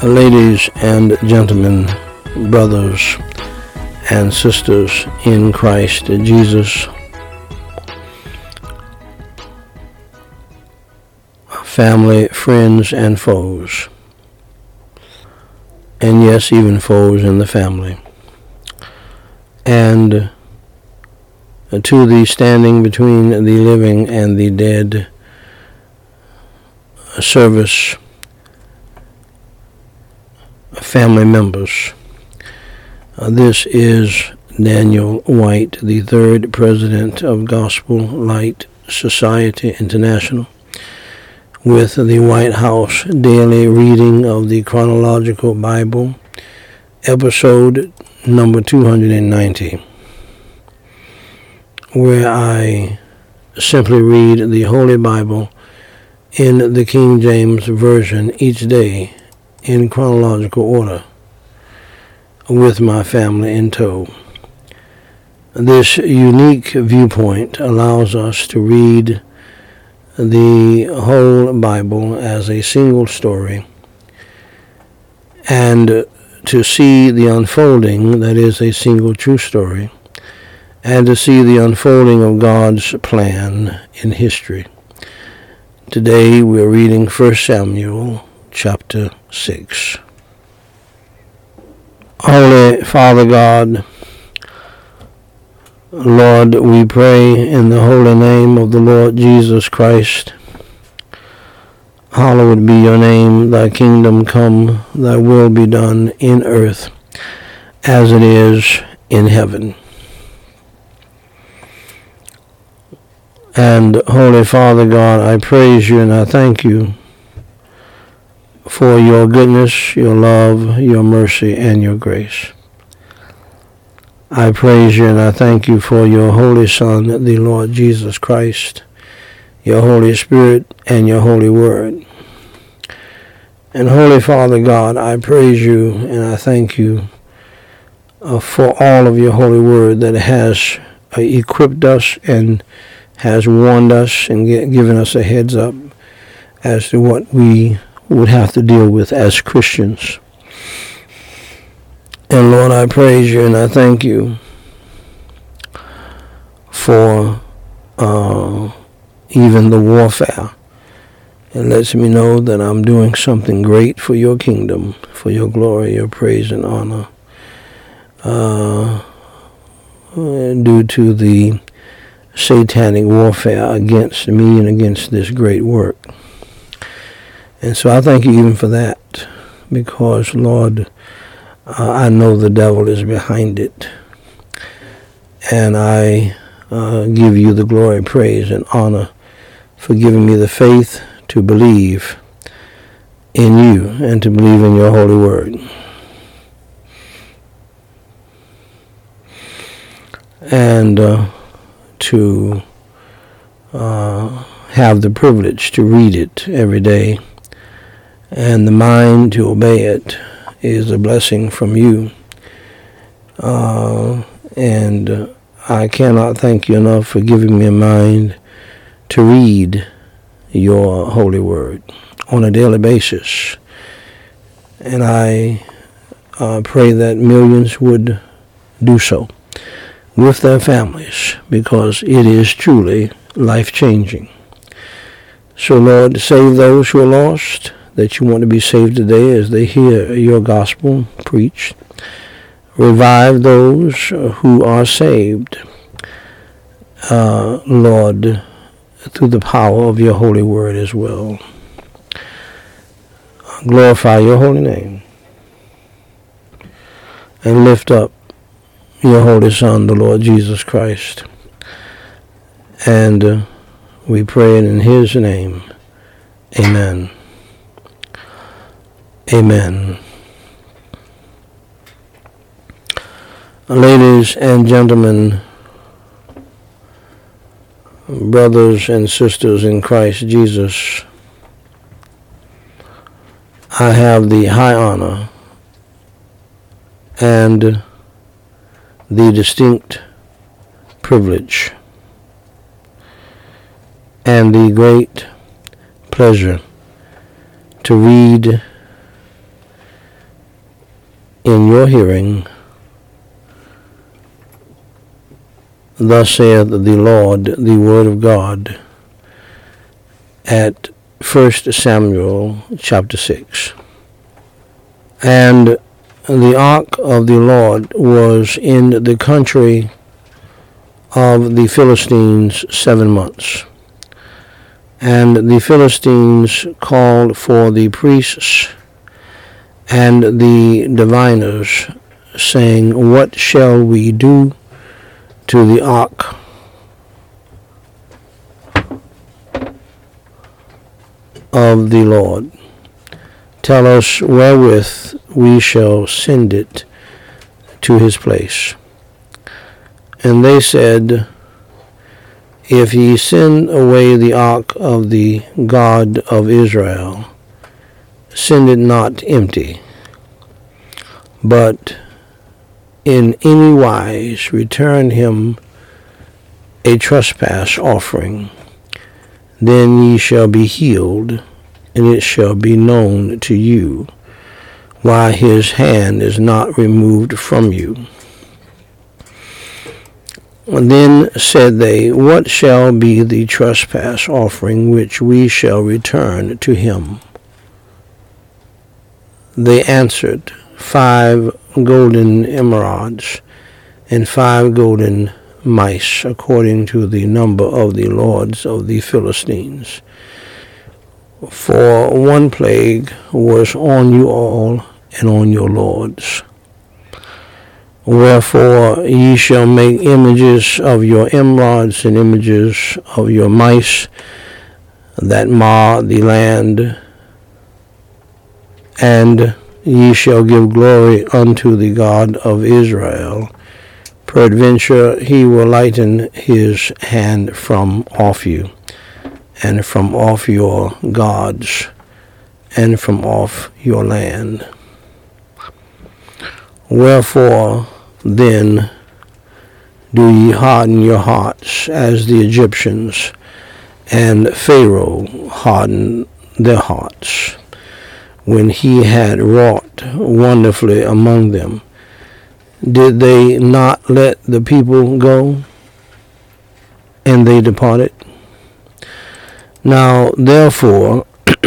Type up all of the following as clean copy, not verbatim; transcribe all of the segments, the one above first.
Ladies and gentlemen, brothers and sisters in Christ Jesus, family, friends, and foes, and yes, even foes in the family, and to the standing between the living and the dead service family members. This is Daniel White, the third president of Gospel Light Society International, with the White House Daily Reading of the Chronological Bible, episode number 290, where I simply read the Holy Bible in the King James Version each day in chronological order, with my family in tow. This unique viewpoint allows us to read the whole Bible as a single story and to see the unfolding that is a single true story, and to see the unfolding of God's plan in history. Today we are reading 1 Samuel chapter 6. Holy Father God, Lord, we pray in the holy name of the Lord Jesus Christ. Hallowed be your name, thy kingdom come, thy will be done in earth as it is in heaven. And Holy Father God, I praise you and I thank you for your goodness, your love, your mercy, and your grace. I praise you and I thank you for your Holy Son, the Lord Jesus Christ, your Holy Spirit, and your Holy Word. And Holy Father God, I praise you and I thank you for all of your Holy Word that has equipped us and has warned us and given us a heads up as to what we would have to deal with as Christians. And Lord, I praise you and I thank you for even the warfare. It lets me know that I'm doing something great for your kingdom, for your glory, your praise, and honor, due to the satanic warfare against me and against this great work. And so I thank you even for that, because, Lord, I know the devil is behind it. And I give you the glory, praise, and honor for giving me the faith to believe in you and to believe in your holy word. And to have the privilege to read it every day, and the mind to obey it is a blessing from you. And I cannot thank you enough for giving me a mind to read your holy word on a daily basis. And I pray that millions would do so with their families, because it is truly life-changing. So, Lord, save those who are lost, that you want to be saved today as they hear your gospel preached. Revive those who are saved, Lord, through the power of your holy word as well. Glorify your holy name and lift up your holy Son, the Lord Jesus Christ. And we pray it in his name. Amen. Amen. Ladies and gentlemen, brothers and sisters in Christ Jesus, I have the high honor and the distinct privilege and the great pleasure to read in your hearing. Thus saith the Lord, the word of God, at 1 Samuel chapter 6. And the ark of the Lord was in the country of the Philistines 7 months. And the Philistines called for the priests and the diviners, saying, What shall we do to the ark of the Lord? Tell us wherewith we shall send it to his place. And they said, If ye send away the ark of the God of Israel, send it not empty, but in any wise return him a trespass offering. Then ye shall be healed, and it shall be known to you why his hand is not removed from you. And then said they, What shall be the trespass offering which we shall return to him? They answered, 5 golden emerods, and 5 golden mice, according to the number of the lords of the Philistines. For one plague was on you all, and on your lords. Wherefore ye shall make images of your emerods and images of your mice that mar the land, and ye shall give glory unto the God of Israel. Peradventure he will lighten his hand from off you, and from off your gods, and from off your land. Wherefore then do ye harden your hearts as the Egyptians, and Pharaoh hardened their hearts, when he had wrought wonderfully among them? Did they not let the people go, and they departed? Now therefore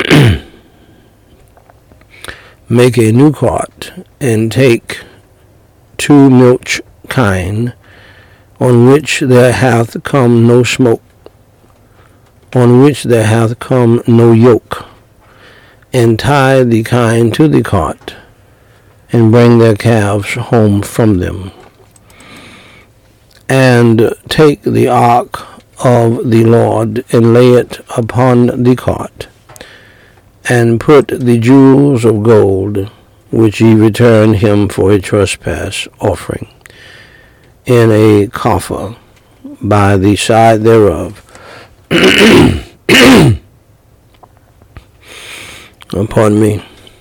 make a new cart, and take 2 milch kine, on which there hath come no smoke, on which there hath come no yoke, and tie the kine to the cart, and bring their calves home from them. And take the ark of the Lord, and lay it upon the cart, and put the jewels of gold, which ye return him for a trespass offering, in a coffer by the side thereof. Pardon me.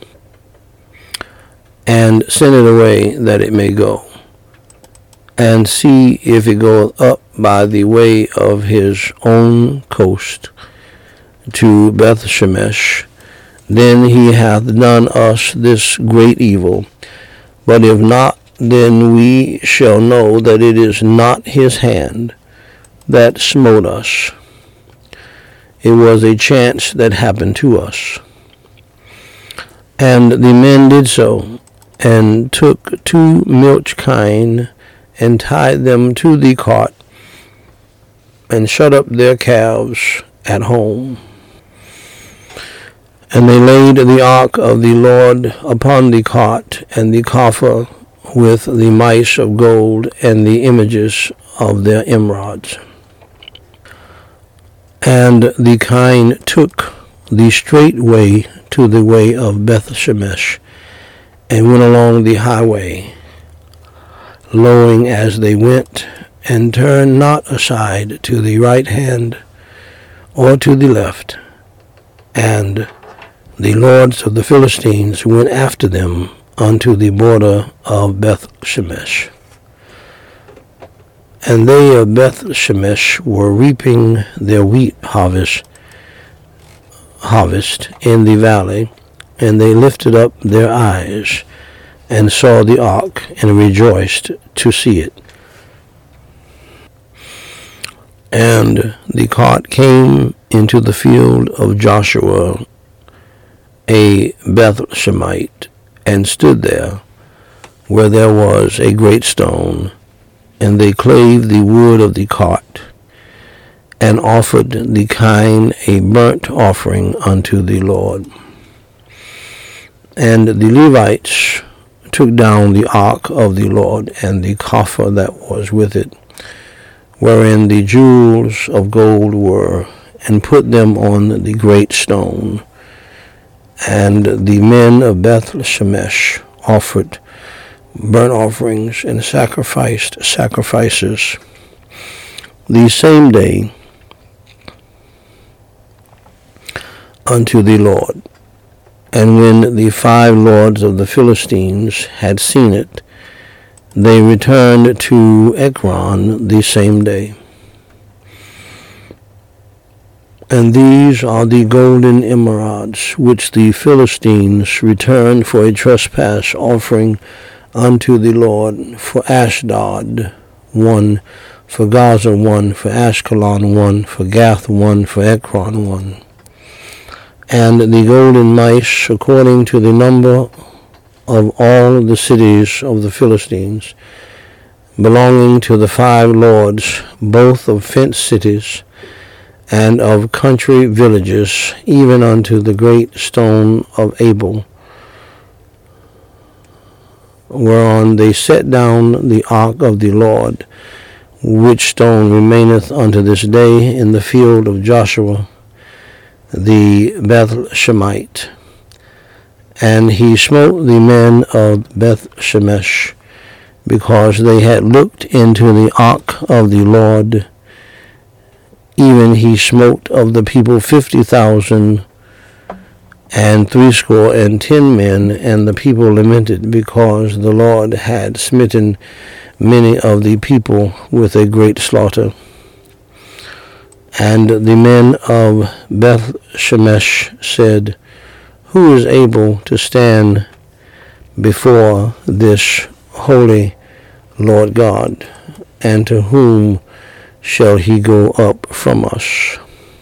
And send it away that it may go, and see if it goeth up by the way of his own coast to Bethshemesh. Then he hath done us this great evil. But if not, then we shall know that it is not his hand that smote us. It was a chance that happened to us. And the men did so, and took 2 milch kine, and tied them to the cart, and shut up their calves at home. And they laid the ark of the Lord upon the cart, and the coffer with the mice of gold, and the images of their emerods. And the kine took the straight way to the way of Bethshemesh, and went along the highway, lowing as they went, and turned not aside to the right hand or to the left. And the lords of the Philistines went after them unto the border of Bethshemesh. And they of Bethshemesh were reaping their wheat harvest in the valley, and they lifted up their eyes, and saw the ark, and rejoiced to see it. And the cart came into the field of Joshua, a Beth-Shemite, and stood there, where there was a great stone, and they clave the wood of the cart, and offered the kine a burnt offering unto the Lord. And the Levites took down the ark of the Lord, and the coffer that was with it, wherein the jewels of gold were, and put them on the great stone. And the men of Beth-Shemesh offered burnt offerings and sacrificed sacrifices the same day unto the Lord. And when the 5 lords of the Philistines had seen it, they returned to Ekron the same day. And these are the golden emerods which the Philistines returned for a trespass offering unto the Lord, for Ashdod 1, for Gaza 1, for Ashkelon 1, for Gath 1, for Ekron 1. And the golden mice, according to the number of all the cities of the Philistines, belonging to the 5 lords, both of fenced cities and of country villages, even unto the great stone of Abel, whereon they set down the ark of the Lord, which stone remaineth unto this day in the field of Joshua the Beth-Shemite. And he smote the men of Beth-Shemesh, because they had looked into the ark of the Lord. Even he smote of the people 50,000 and 70 men, and the people lamented, because the Lord had smitten many of the people with a great slaughter. And the men of Beth-Shemesh said, Who is able to stand before this holy Lord God, and to whom shall he go up from us?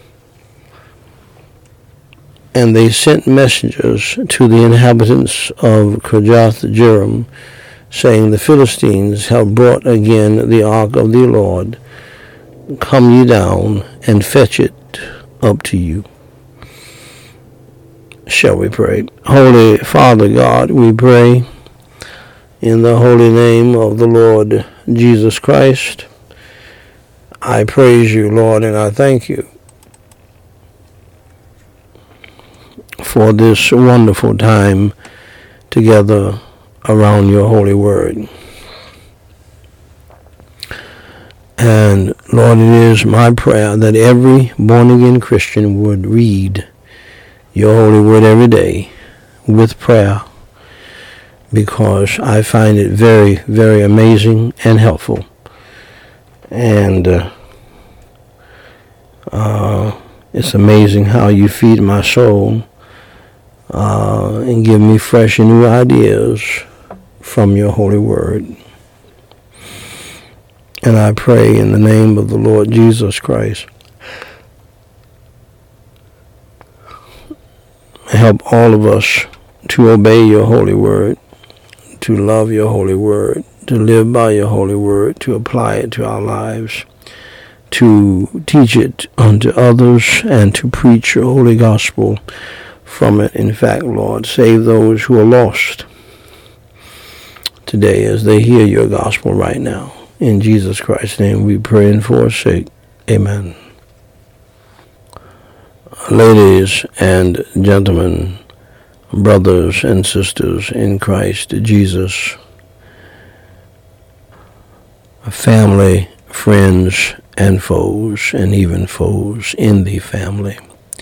And they sent messengers to the inhabitants of Kirjath-jearim, saying, The Philistines have brought again the ark of the Lord. Come ye down, and fetch it up to you. Shall we pray? Holy Father God, we pray in the holy name of the Lord Jesus Christ. I praise you, Lord, and I thank you for this wonderful time together around your holy word. And Lord, it is my prayer that every born-again Christian would read your holy word every day with prayer, because I find it very, very amazing and helpful. And it's amazing how you feed my soul and give me fresh and new ideas from your holy word. And I pray in the name of the Lord Jesus Christ, help all of us to obey your holy word, to love your holy word, to live by your holy word, to apply it to our lives, to teach it unto others, and to preach your holy gospel from it. In fact, Lord, save those who are lost today as they hear your gospel right now. In Jesus Christ's name we pray and forsake. Amen. Ladies and gentlemen, brothers and sisters in Christ Jesus, family, friends, and foes, and even foes in the family,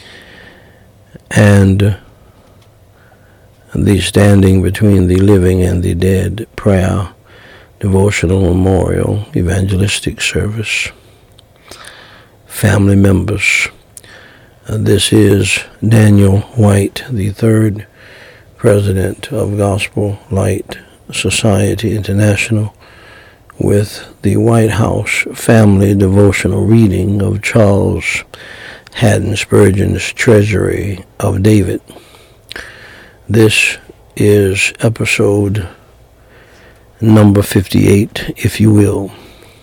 and the standing between the living and the dead prayer, devotional, memorial, evangelistic service, family members. This is Daniel White, the third president of Gospel Light Society International with the White House Family Devotional reading of Charles Haddon Spurgeon's Treasury of David. This is episode number 58, if you will.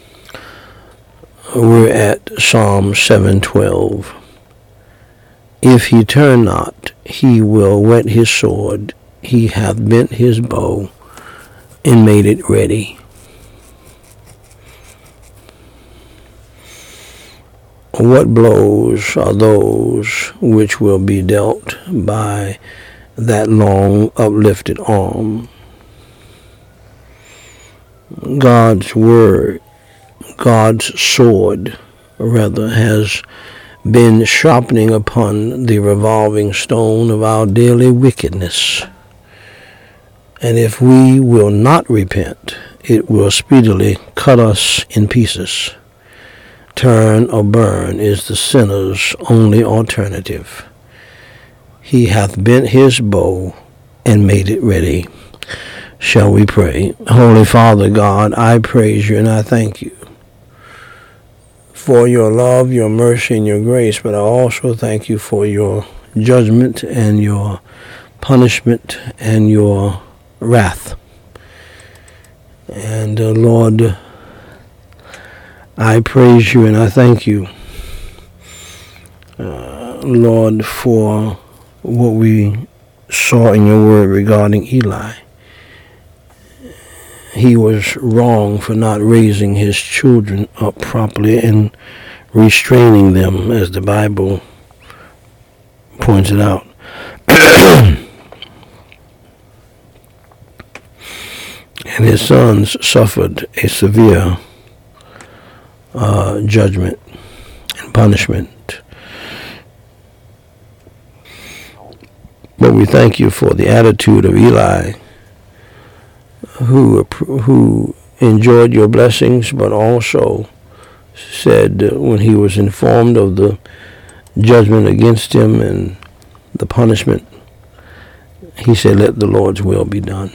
We're at Psalm 7:12. If he turn not, he will whet his sword. He hath bent his bow and made it ready. What blows are those which will be dealt by that long uplifted arm? God's word, God's sword, rather, has been sharpening upon the revolving stone of our daily wickedness. And if we will not repent, it will speedily cut us in pieces. Turn or burn is the sinner's only alternative. He hath bent his bow and made it ready. Shall we pray? Holy Father God, I praise you and I thank you for your love, your mercy, and your grace, but I also thank you for your judgment and your punishment and your wrath. And Lord, I praise you and I thank you, Lord, for what we saw in your word regarding Eli. He was wrong for not raising his children up properly and restraining them, as the Bible points it out. And his sons suffered a severe judgment and punishment. But we thank you for the attitude of Eli, who enjoyed your blessings, but also said when he was informed of the judgment against him and the punishment, he said, let the Lord's will be done.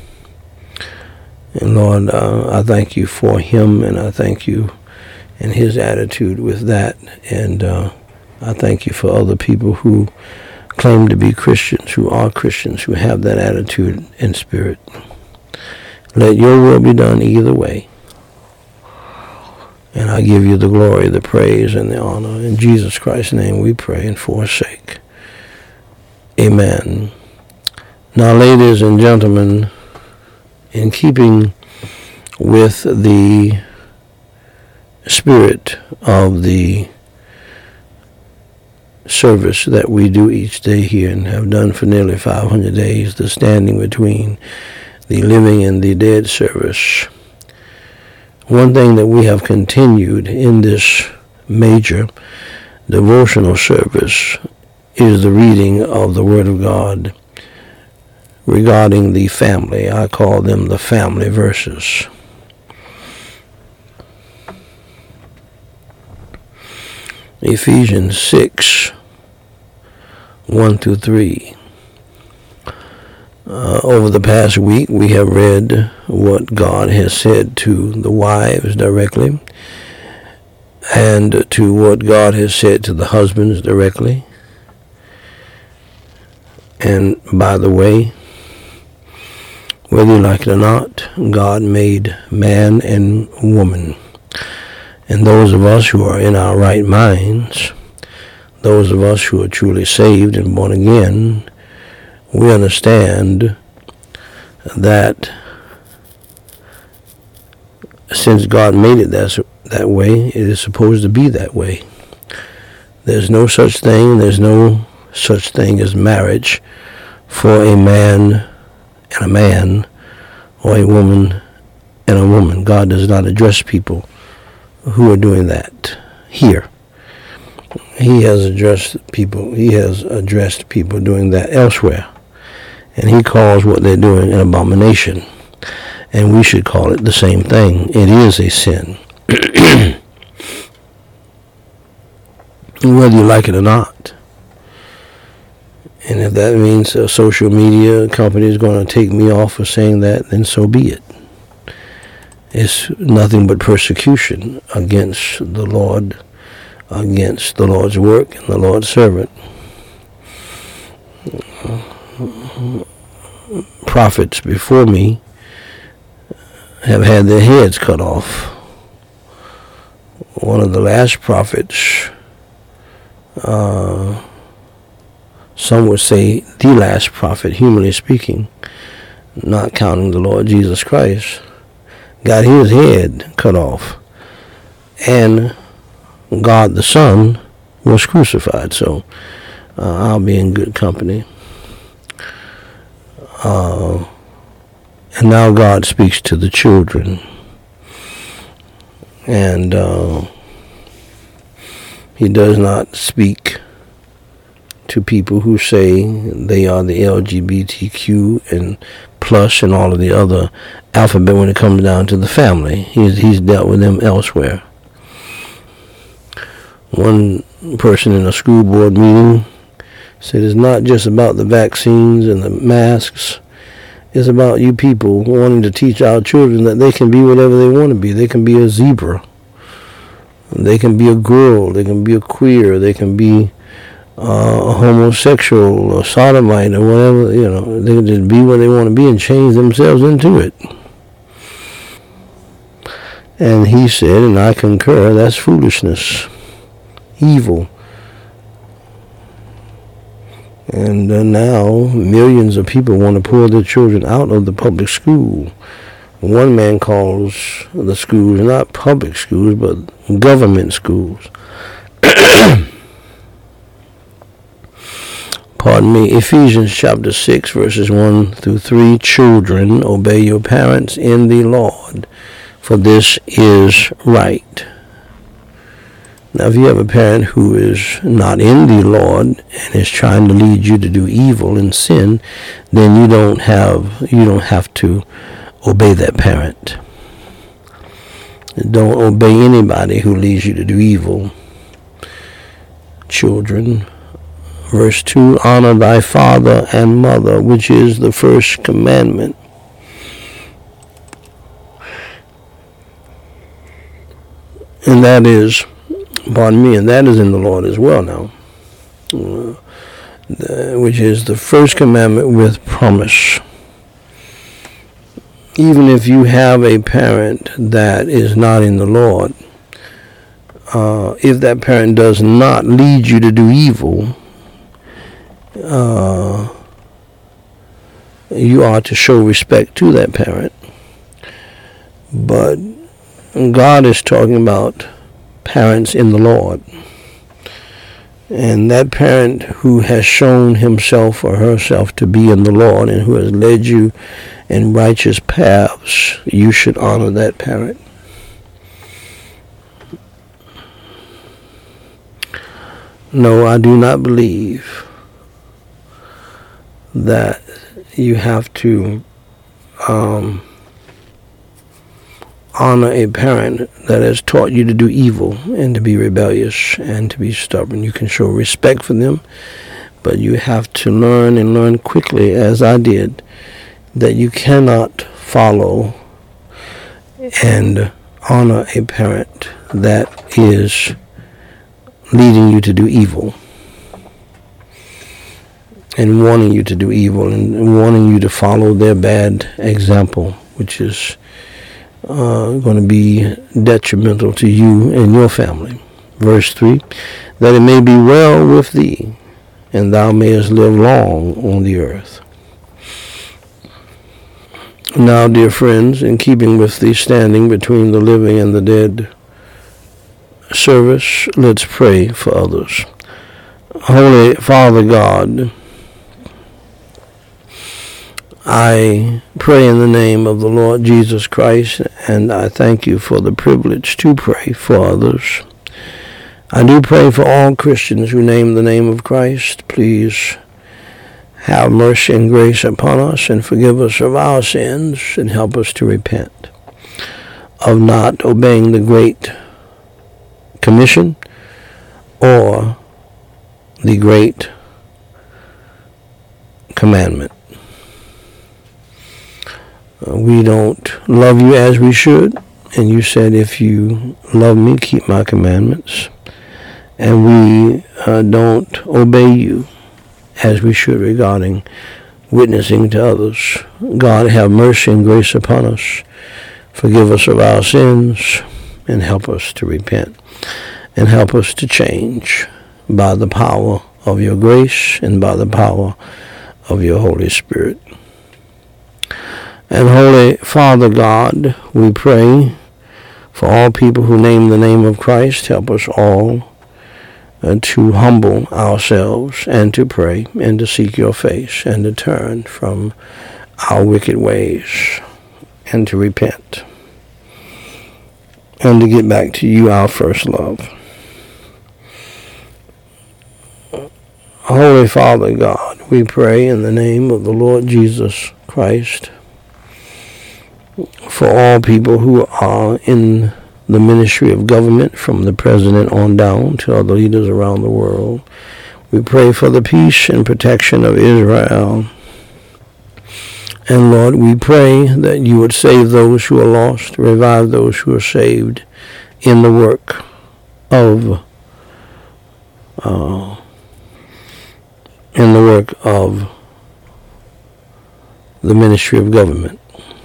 And Lord, I thank you for him, and I thank you and his attitude with that. And I thank you for other people who claim to be Christians, who are Christians, who have that attitude and spirit. Let your will be done either way. And I give you the glory, the praise, and the honor. In Jesus Christ's name we pray and forsake. Amen. Now, ladies and gentlemen, in keeping with the spirit of the service that we do each day here and have done for nearly 500 days, the standing between the living and the dead service, one thing that we have continued in this major devotional service is the reading of the Word of God regarding the family. I call them the family verses. Ephesians 6, 1 through 3. Over the past week, we have read what God has said to the wives directly, and to what God has said to the husbands directly. And by the way, whether you like it or not, God made man and woman. And those of us who are in our right minds, those of us who are truly saved and born again, we understand that since God made it that way, it is supposed to be that way. There's no such thing as marriage for a man and a man, or a woman and a woman. God does not address people who are doing that here. He has addressed people doing that elsewhere. And he calls what they're doing an abomination. And we should call it the same thing. It is a sin. Whether you like it or not. And if that means a social media company is going to take me off for saying that, then so be it. It's nothing but persecution against the Lord, against the Lord's work and the Lord's servant. Prophets before me have had their heads cut off. One of the last prophets, some would say the last prophet, humanly speaking, not counting the Lord Jesus Christ, got his head cut off. And God the Son was crucified. So I'll be in good company. And now God speaks to the children. And he does not speak to people who say they are the LGBTQ and plus and all of the other alphabet when it comes down to the family. He's dealt with them elsewhere. One person in a school board meeting said it's not just about the vaccines and the masks. It's about you people wanting to teach our children that they can be whatever they want to be. They can be a zebra. They can be a girl. They can be a queer. They can be a homosexual or sodomite or whatever. You know, they can just be what they want to be and change themselves into it. And he said, and I concur, that's foolishness, evil. And now millions of people want to pull their children out of the public school. One man calls the schools not public schools, but government schools. Pardon me. Ephesians chapter 6, verses 1 through 3. Children, obey your parents in the Lord, for this is right. Now, if you have a parent who is not in the Lord and is trying to lead you to do evil and sin, then you don't have to obey that parent. Don't obey anybody who leads you to do evil. Children, verse 2, honor thy father and mother, which is the first commandment. And that is, pardon me, and that is in the Lord as well now, which is the first commandment with promise. Even if you have a parent that is not in the Lord, if that parent does not lead you to do evil, you are to show respect to that parent. But God is talking about parents in the Lord. And that parent who has shown himself or herself to be in the Lord and who has led you in righteous paths, you should honor that parent. No, I do not believe that you have to honor a parent that has taught you to do evil and to be rebellious and to be stubborn. You can show respect for them, but you have to learn and learn quickly, as I did, that you cannot follow and honor a parent that is leading you to do evil and wanting you to do evil and wanting you to follow their bad example, which is going to be detrimental to you and your family. Verse 3, that it may be well with thee, and thou mayest live long on the earth. Now, dear friends, in keeping with the standing between the living and the dead service, let's pray for others. Holy Father God, I pray in the name of the Lord Jesus Christ, and I thank you for the privilege to pray for others. I do pray for all Christians who name the name of Christ. Please have mercy and grace upon us and forgive us of our sins and help us to repent of not obeying the Great Commission or the Great commandment. We don't love you as we should, and you said, if you love me, keep my commandments. And we don't obey you as we should regarding witnessing to others. God, have mercy and grace upon us. Forgive us of our sins and help us to repent and help us to change by the power of your grace and by the power of your Holy Spirit. And Holy Father God, we pray for all people who name the name of Christ. Help us all to humble ourselves and to pray and to seek your face and to turn from our wicked ways and to repent and to get back to you, our first love. Holy Father God, we pray in the name of the Lord Jesus Christ for all people who are in the ministry of government, from the president on down to other leaders around the world. We pray for the peace and protection of Israel. And Lord, we pray that you would save those who are lost, revive those who are saved in the work of the ministry of government.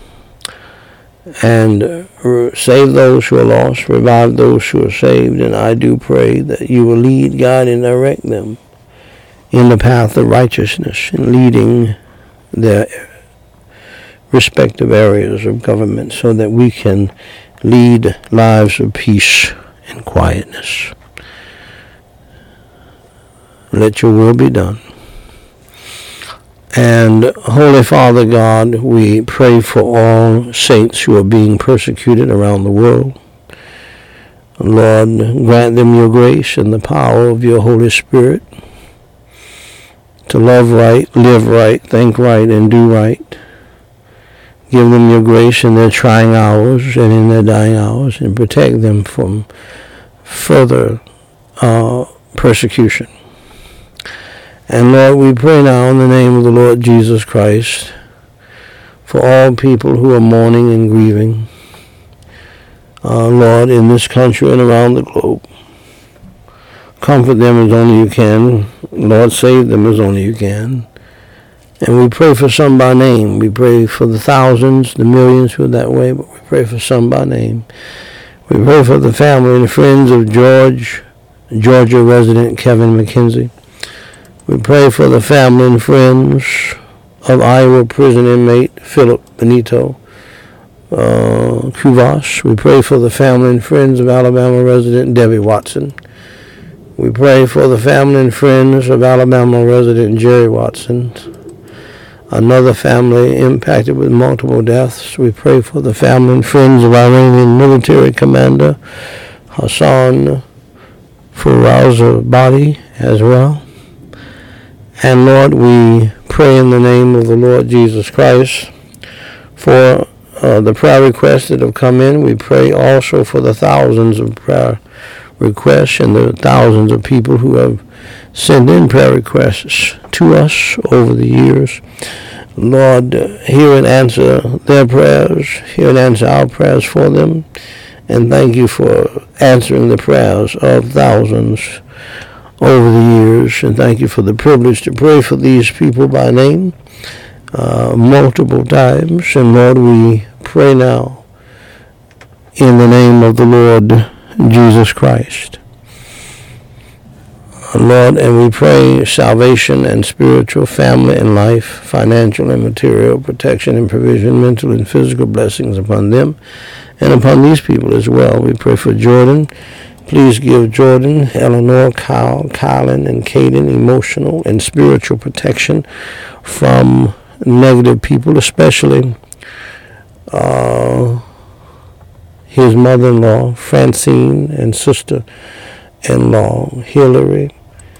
And save those who are lost, revive those who are saved, and I do pray that you will lead, guide, and direct them in the path of righteousness, and leading their respective areas of government so that we can lead lives of peace and quietness. Let your will be done. And Holy Father God, we pray for all saints who are being persecuted around the world. Lord, grant them your grace and the power of your Holy Spirit to love right, live right, think right, and do right. Give them your grace in their trying hours and in their dying hours, and protect them from further persecution. And Lord, we pray now in the name of the Lord Jesus Christ for all people who are mourning and grieving, Lord, in this country and around the globe. Comfort them as only you can. Lord, save them as only you can. And we pray for some by name. We pray for the thousands, the millions who are that way, but we pray for some by name. We pray for the family and friends of Georgia resident Kevin McKenzie. We pray for the family and friends of Iowa prison inmate Philip Benito Cuvas. We pray for the family and friends of Alabama resident Debbie Watson. We pray for the family and friends of Alabama resident Jerry Watson, another family impacted with multiple deaths. We pray for the family and friends of Iranian military commander Hassan Firouzabadi as well. And Lord, we pray in the name of the Lord Jesus Christ for the prayer requests that have come in. We pray also for the thousands of prayer requests and the thousands of people who have sent in prayer requests to us over the years. Lord, hear and answer their prayers, hear and answer our prayers for them, and thank you for answering the prayers of thousands over the years, and thank you for the privilege to pray for these people by name multiple times. And Lord, we pray now in the name of the Lord Jesus Christ. Lord, and we pray salvation and spiritual, family and life, financial and material, protection and provision, mental and physical blessings upon them and upon these people as well. We pray for Jordan. Please give Jordan, Eleanor, Kyle, Kylan, and Caden emotional and spiritual protection from negative people, especially his mother-in-law, Francine, and sister-in-law, Hillary.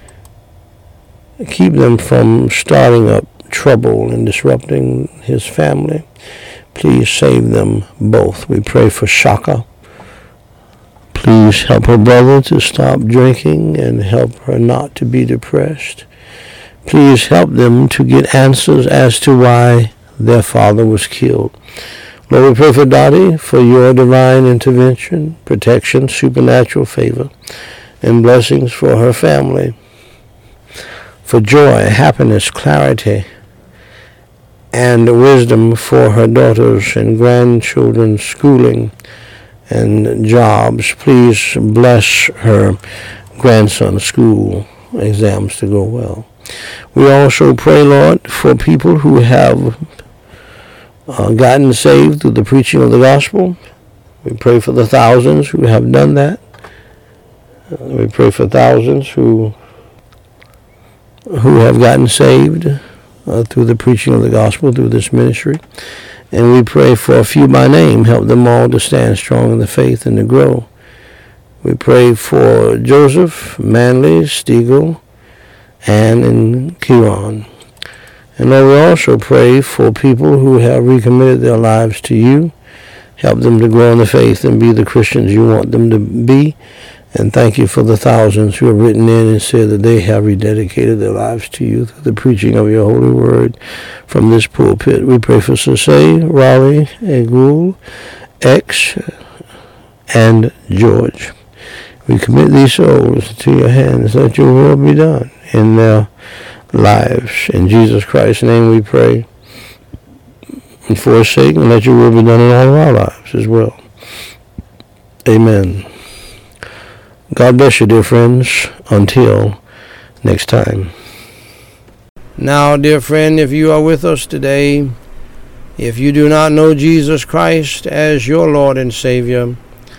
Keep them from starting up trouble and disrupting his family. Please save them both. We pray for Shaka. Please help her brother to stop drinking and help her not to be depressed. Please help them to get answers as to why their father was killed. Lord, we pray for Dottie, for your divine intervention, protection, supernatural favor, and blessings for her family, for joy, happiness, clarity, and wisdom for her daughters and grandchildren's schooling and jobs. Please bless her grandson's school exams to go well. We also pray, Lord, for people who have gotten saved through the preaching of the gospel. We pray for the thousands who have done that. We pray for thousands who have gotten saved through the preaching of the gospel, through this ministry. And we pray for a few by name. Help them all to stand strong in the faith and to grow. We pray for Joseph, Manley, Stiegel, Ann, and Kieran. And Lord, we also pray for people who have recommitted their lives to you. Help them to grow in the faith and be the Christians you want them to be. And thank you for the thousands who have written in and said that they have rededicated their lives to you through the preaching of your holy word from this pulpit. We pray for Sasay, Raleigh, Agul, X, and George. We commit these souls to your hands. Let your will be done in their lives. In Jesus Christ's name we pray. And for his sake, and let your will be done in all of our lives as well. Amen. God bless you, dear friends. Until next time. Now, dear friend, if you are with us today, if you do not know Jesus Christ as your Lord and Savior,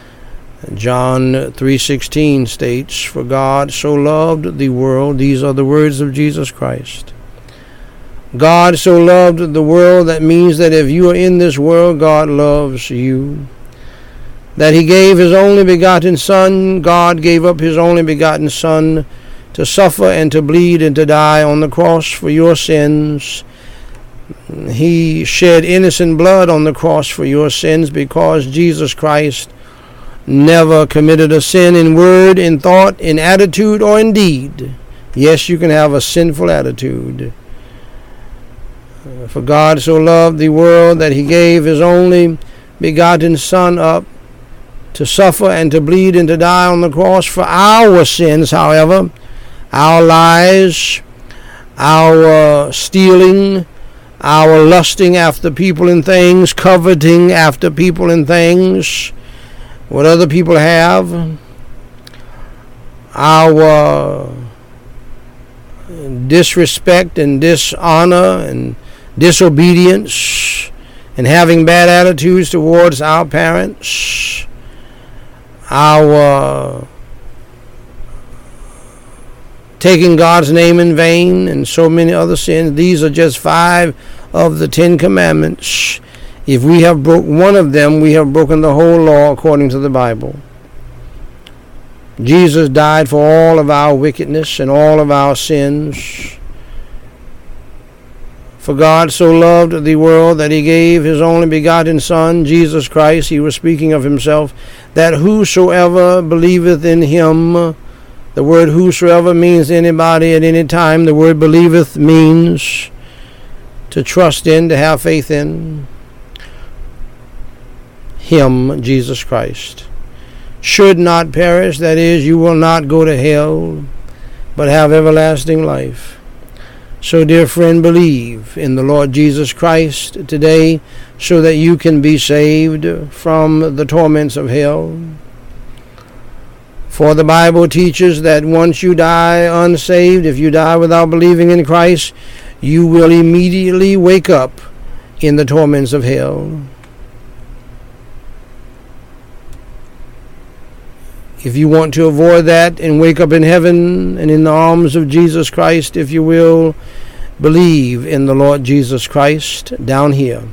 John 3:16 states, "For God so loved the world," these are the words of Jesus Christ. God so loved the world, that means that if you are in this world, God loves you. That he gave his only begotten Son, God gave up his only begotten Son to suffer and to bleed and to die on the cross for your sins. He shed innocent blood on the cross for your sins because Jesus Christ never committed a sin in word, in thought, in attitude, or in deed. Yes, you can have a sinful attitude. For God so loved the world that he gave his only begotten Son up to suffer and to bleed and to die on the cross for our sins, however, our lies, our stealing, our lusting after people and things, coveting after people and things, what other people have, our disrespect and dishonor and disobedience and having bad attitudes towards our parents, our taking God's name in vain, and so many other sins. These are just 5 of the 10 commandments. If we have broke one of them, we have broken the whole law according to the Bible. Jesus died for all of our wickedness and all of our sins. For God so loved the world that he gave his only begotten Son, Jesus Christ. He was speaking of himself, that whosoever believeth in him. The word whosoever means anybody at any time. The word believeth means to trust in, to have faith in. Him, Jesus Christ, should not perish. That is, you will not go to hell, but have everlasting life. So, dear friend, believe in the Lord Jesus Christ today so that you can be saved from the torments of hell. For the Bible teaches that once you die unsaved, if you die without believing in Christ, you will immediately wake up in the torments of hell. If you want to avoid that and wake up in heaven and in the arms of Jesus Christ, if you will, believe in the Lord Jesus Christ down here.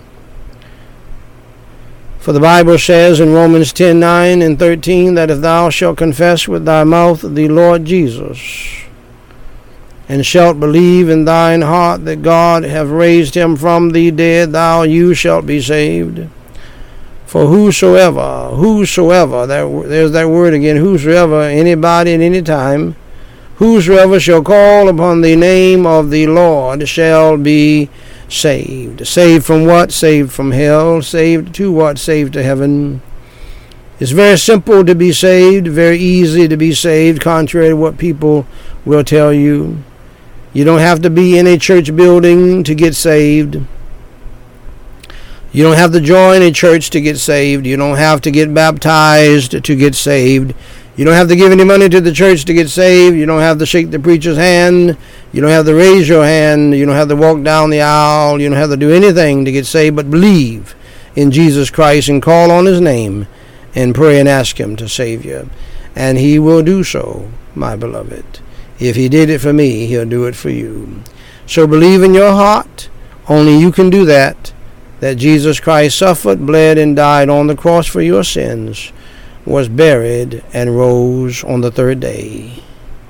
For the Bible says in Romans 10:9 and 13 that if thou shalt confess with thy mouth the Lord Jesus, and shalt believe in thine heart that God hath raised him from the dead, you shalt be saved. For whosoever, there's that word again, whosoever, anybody at any time, Whosoever shall call upon the name of the Lord shall be saved. Saved from what? Saved from hell. Saved to what? Saved to heaven. It's very simple to be saved, very easy to be saved, contrary to what people will tell you. You don't have to be in a church building to get saved. You don't have to join a church to get saved. You don't have to get baptized to get saved. You don't have to give any money to the church to get saved. You don't have to shake the preacher's hand. You don't have to raise your hand. You don't have to walk down the aisle. You don't have to do anything to get saved but believe in Jesus Christ and call on his name and pray and ask him to save you. And he will do so, my beloved. If he did it for me, he'll do it for you. So believe in your heart. Only you can do that Jesus Christ suffered, bled, and died on the cross for your sins, was buried, and rose on the third day.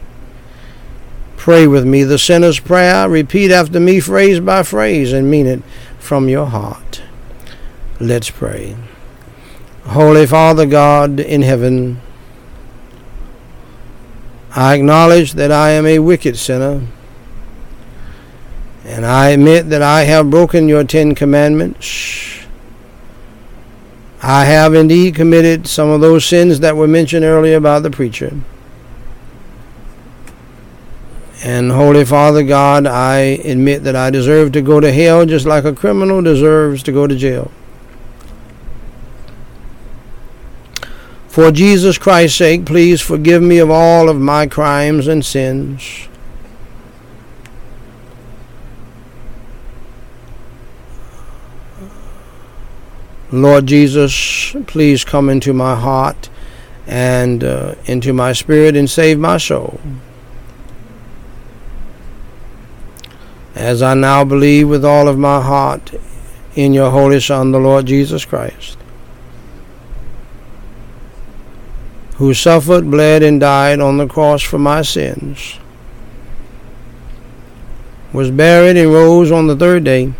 Pray with me the sinner's prayer. Repeat after me phrase by phrase and mean it from your heart. Let's pray. Holy Father God in heaven, I acknowledge that I am a wicked sinner, and I admit that I have broken your 10 commandments. I have indeed committed some of those sins that were mentioned earlier by the preacher. And Holy Father God, I admit that I deserve to go to hell just like a criminal deserves to go to jail. For Jesus Christ's sake, please forgive me of all of my crimes and sins. Lord Jesus, please come into my heart and into my spirit and save my soul. As I now believe with all of my heart in your Holy Son, the Lord Jesus Christ, who suffered, bled, and died on the cross for my sins, was buried and rose on the third day.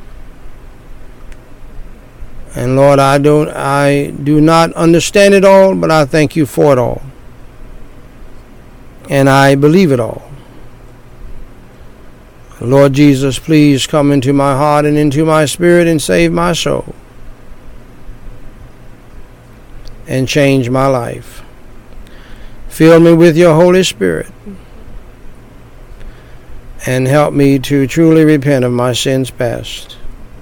And Lord, I do not understand it all, but I thank you for it all. And I believe it all. Lord Jesus, please come into my heart and into my spirit and save my soul. And change my life. Fill me with your Holy Spirit. And help me to truly repent of my sins past.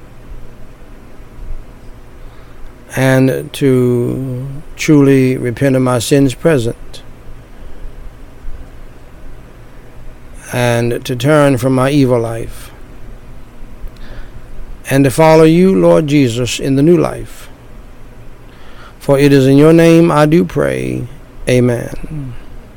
And to truly repent of my sins present. And to turn from my evil life. And to follow you, Lord Jesus, in the new life. For it is in your name I do pray. Amen.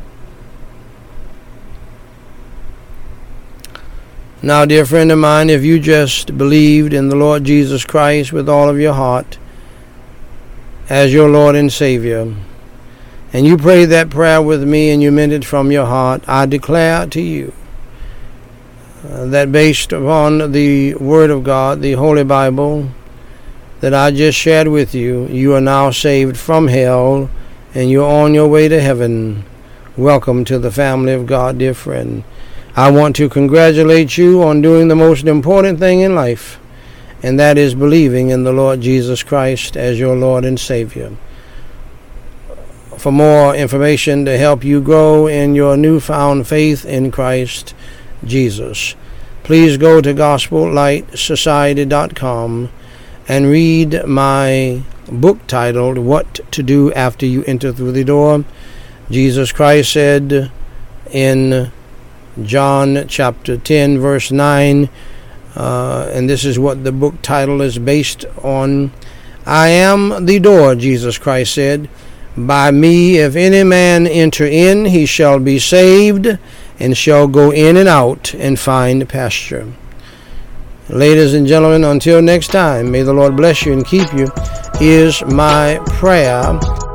Now, dear friend of mine, if you just believed in the Lord Jesus Christ with all of your heart, as your Lord and Savior, and you prayed that prayer with me and you meant it from your heart, I declare to you that based upon the Word of God, the Holy Bible, that I just shared with you, you are now saved from hell and you're on your way to heaven. Welcome to the family of God, dear friend. I want to congratulate you on doing the most important thing in life, and that is believing in the Lord Jesus Christ as your Lord and Savior. For more information to help you grow in your newfound faith in Christ Jesus, please go to GospelLightSociety.com and read my book titled What to Do After You Enter Through the Door. Jesus Christ said in John chapter 10 verse 9, and this is what the book title is based on. I am the door, Jesus Christ said. By me, if any man enter in, he shall be saved, and shall go in and out and find pasture. Ladies and gentlemen, until next time, may the Lord bless you and keep you, is my prayer.